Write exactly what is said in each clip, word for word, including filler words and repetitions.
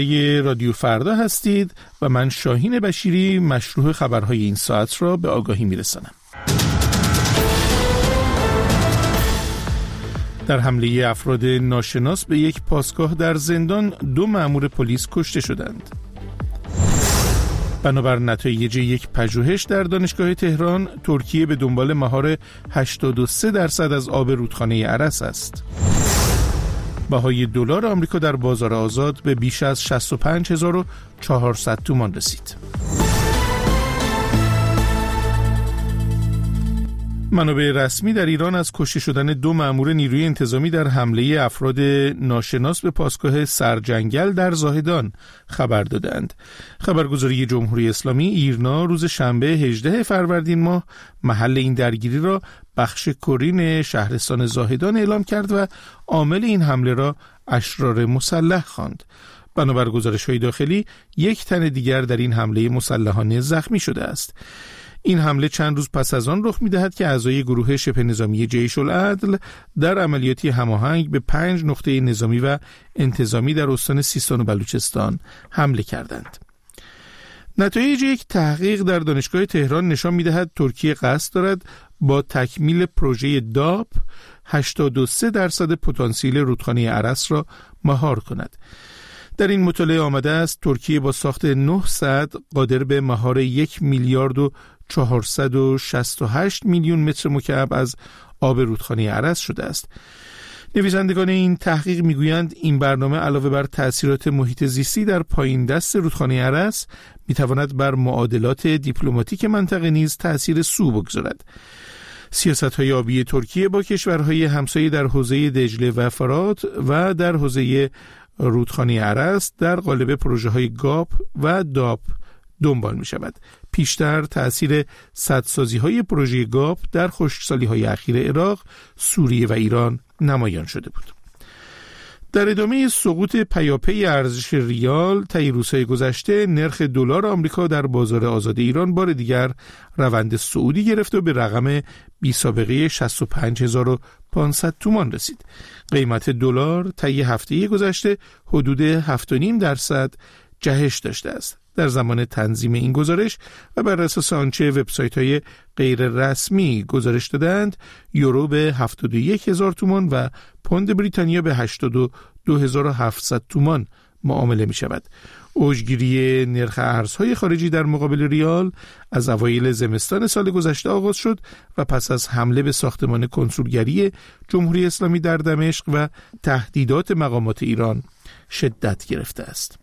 یه رادیو فردا هستید و من شاهین بشیری مشروع خبرهای این ساعت را به آگاهی میرسانم. در حمله افراد ناشناس به یک پاسگاه در زندان دو مأمور پلیس کشته شدند. بنابر نتایج یک پژوهش در دانشگاه تهران، ترکیه به دنبال مهار هشتاد و سه درصد از آب رودخانه ارس است. بهای دلار آمریکا در بازار آزاد به بیش از شصت و پنج هزار و چهارصد تومان رسید. منابع رسمی در ایران از کشته شدن دو مأمور نیروی انتظامی در حمله افراد ناشناس به پاسگاه سرجنگل در زاهدان خبر دادند. خبرگزاری جمهوری اسلامی ایرنا روز شنبه هجدهم فروردین ماه محل این درگیری را بخش کرین شهرستان زاهدان اعلام کرد و عامل این حمله را اشرار مسلح خواند. بنابر گزارش‌های داخلی، یک تن دیگر در این حمله مسلحانه زخمی شده است. این حمله چند روز پس از آن رخ می‌دهد که اعضای گروه شبه نظامی جیش العدل در عملیاتی هماهنگ به پنج نقطه نظامی و انتظامی در استان سیستان و بلوچستان حمله کردند. نتایج یک تحقیق در دانشگاه تهران نشان می‌دهد ترکیه قصد دارد با تکمیل پروژه داپ هشتاد و سه درصد پتانسیل رودخانه ارس را مهار کند. در این مطالعه آمده است ترکیه با ساخت نه سد قادر به مهار یک میلیارد و چهارصد و شصت و هشت میلیون متر مکعب از آب رودخانه ارس شده است. نویسندگان این تحقیق میگویند این برنامه علاوه بر تأثیرات محیط زیستی در پایین دست رودخانه ارس میتواند بر معادلات دیپلماتیک منطقه نیز تأثیر سو بگذارد. سیاست‌های آبی ترکیه با کشورهای همسایه در حوزه دجله و فرات و در حوزه رودخانه ارس در قالب پروژه‌های گاپ و داپ دنبال می‌شود. پیشتر تأثیر سدسازی‌های پروژه گاپ در خشکسالی‌های اخیر عراق، سوریه و ایران نمایان شده بود. در ادامه سقوط پیاپی ارزش ریال طی روزهای گذشته، نرخ دلار آمریکا در بازار آزاد ایران بار دیگر روند صعودی گرفت و به رقم بی سابقه شصت و پنج هزار و پانصد تومان رسید. قیمت دلار طی هفته گذشته حدود هفت و نیم درصد جهش داشته است. در زمان تنظیم این گزارش و بر اساس آنچه وبسایت‌های غیر رسمی گزارش دادند، یورو به هفتاد و یک هزار تومان و پوند بریتانیا به هشتاد و دو هزار و هفتصد تومان معامله می شود. اوجگیری نرخ ارزهای خارجی در مقابل ریال از اوایل زمستان سال گذشته آغاز شد و پس از حمله به ساختمان کنسولگری جمهوری اسلامی در دمشق و تهدیدات مقامات ایران شدت گرفته است.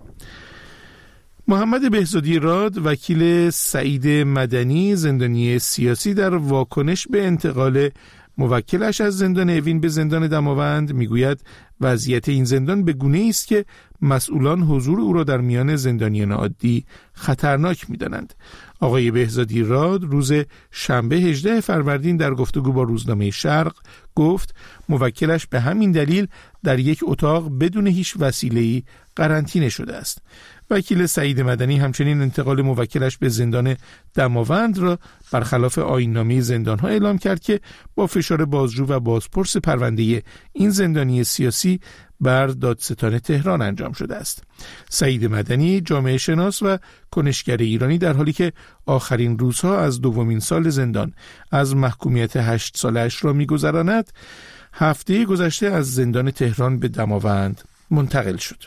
محمد بهزادی راد، وکیل سعید مدنی زندانی سیاسی، در واکنش به انتقال موکلش از زندان اوین به زندان دماوند میگوید وضعیت این زندان به گونه‌ای است که مسئولان حضور او را در میان زندانیان عادی خطرناک می‌دانند. آقای بهزادی راد روز شنبه هجدهم فروردین در گفتگو با روزنامه شرق گفت موکلش به همین دلیل در یک اتاق بدون هیچ وسیله‌ای قرنطینه شده است. وکیل سعید مدنی همچنین انتقال موکلش به زندان دماوند را برخلاف آیین‌نامه زندان‌ها اعلام کرد که با فشار بازجو و بازپرس پرونده این زندانی سیاسی بر دادستان تهران انجام شده است. سعید مدنی، جامعه شناس و کنشگر ایرانی، در حالی که آخرین روزها از دومین سال زندان از محکومیت هشت سالش را می‌گذراند، هفته گذشته از زندان تهران به دماوند منتقل شد.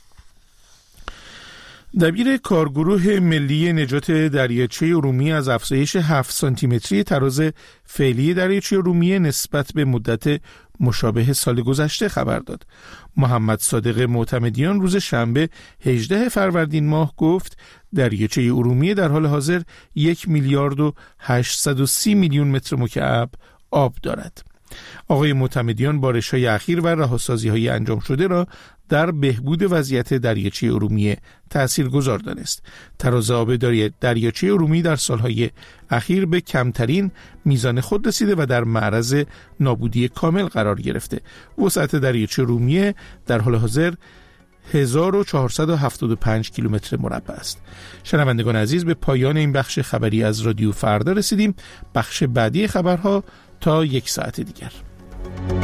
دبیر کارگروه ملی نجات دریاچه ارومیه از افزایش هفت سانتی متری تراز فعلی دریاچه ارومیه نسبت به مدت مشابه سال گذشته خبر داد. محمد صادق معتمدیان روز شنبه هجدهم فروردین ماه گفت دریاچه ارومیه در حال حاضر یک میلیارد و هشتصد و سی میلیون متر مکعب آب دارد. آقای معتمدیان بارش‌های اخیر و رهاسازی‌های انجام شده را در بهبود وضعیت دریاچه ارومیه تأثیرگذار دانست. تراز آب دریاچه ارومیه در سالهای اخیر به کمترین میزان خود رسیده و در معرض نابودی کامل قرار گرفته. وسعت دریاچه ارومیه در حال حاضر هزار و چهارصد و هفتاد و پنج کیلومتر مربع است. شنوندگان عزیز، به پایان این بخش خبری از رادیو فردا رسیدیم. بخش بعدی خبرها تا یک ساعت دیگر.